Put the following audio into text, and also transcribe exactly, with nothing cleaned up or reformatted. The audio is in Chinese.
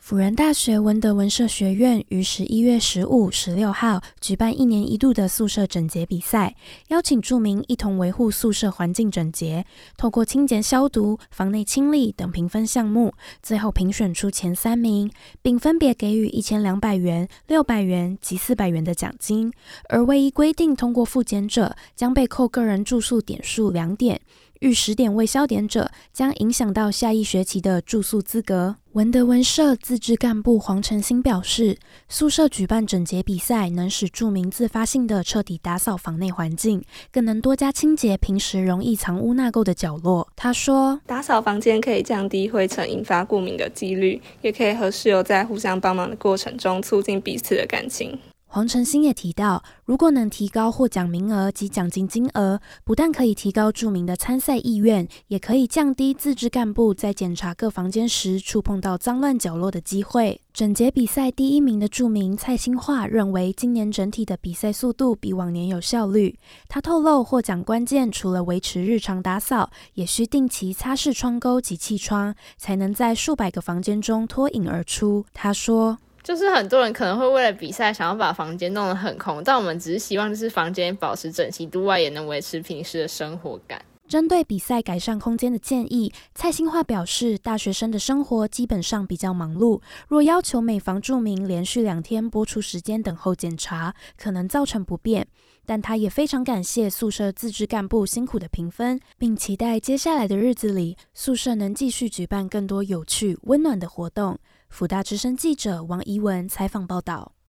辅仁大学文德文社学院于十一月十五、十六号举办一年一度的宿舍整洁比赛，邀请住民一同维护宿舍环境整洁，透过清洁消毒、房内清理等评分项目，最后评选出前三名，并分别给予一千两百元、六百元及四百元的奖金。而唯一规定通过复检者，将被扣个人住宿点数两点。逾十点未消点者，将影响到下一学期的住宿资格。文德文社自治干部黄晨兴表示，宿舍举办整洁比赛，能使住民自发性的彻底打扫房内环境，更能多加清洁平时容易藏污纳垢的角落。他说， 打扫房间可以降低灰尘引发过敏的几率，也可以和室友在互相帮忙的过程中促进彼此的感情。 黄晨兴也提到，如果能提高获奖名额及奖金金额，不但可以提高住民的参赛意愿，也可以降低自治干部在检查各房间时触碰到脏乱角落的机会。整洁比赛第一名的住民蔡兴化认为，今年整体的比赛速度比往年有效率。他透露，获奖关键除了维持日常打扫，也需定期擦拭窗钩及气窗，才能在数百个房间中脱颖而出。他说， 就是很多人可能会为了比赛想要把房间弄得很空，但我们只是希望就是房间保持整齐度外，也能维持平时的生活感。 针对比赛改善空间的建议，蔡兴化表示，大学生的生活基本上比较忙碌，若要求每房住民连续两天拨出时间等候检查，可能造成不便。但他也非常感谢宿舍自治干部辛苦的评分，并期待接下来的日子里，宿舍能继续举办更多有趣、温暖的活动。辅大之声记者王怡文采访报道。